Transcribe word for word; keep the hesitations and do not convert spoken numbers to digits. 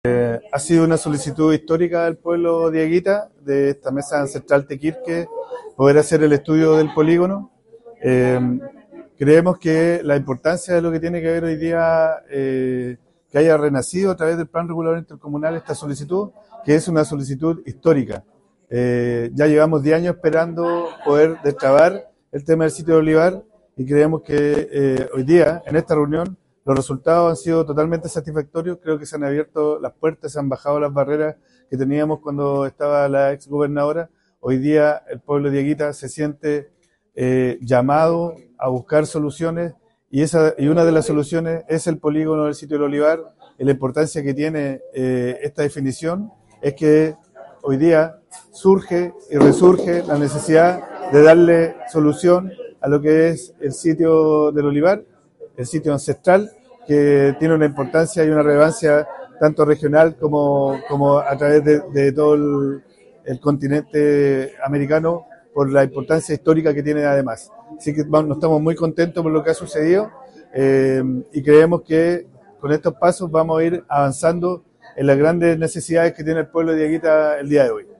Eh, ha sido una solicitud histórica del pueblo dieguita, de esta mesa ancestral Tequirque, poder hacer el estudio del polígono. Eh, creemos que la importancia de lo que tiene que ver hoy día, eh, que haya renacido a través del Plan Regulador Intercomunal esta solicitud, que es una solicitud histórica. Eh, ya llevamos diez años esperando poder destrabar el tema del sitio de Olivar y creemos que eh, hoy día, en esta reunión, los resultados han sido totalmente satisfactorios. Creo que se han abierto las puertas, se han bajado las barreras que teníamos cuando estaba la ex gobernadora. Hoy día el pueblo de Dieguita se siente eh, llamado a buscar soluciones y, esa, y una de las soluciones es el polígono del sitio del Olivar. Y la importancia que tiene eh, esta definición es que hoy día surge y resurge la necesidad de darle solución a lo que es el sitio del Olivar, el sitio ancestral, que tiene una importancia y una relevancia tanto regional como, como a través de, de todo el, el continente americano, por la importancia histórica que tiene además. Así que vamos, estamos muy contentos por lo que ha sucedido eh, y creemos que con estos pasos vamos a ir avanzando en las grandes necesidades que tiene el pueblo de Dieguita el día de hoy.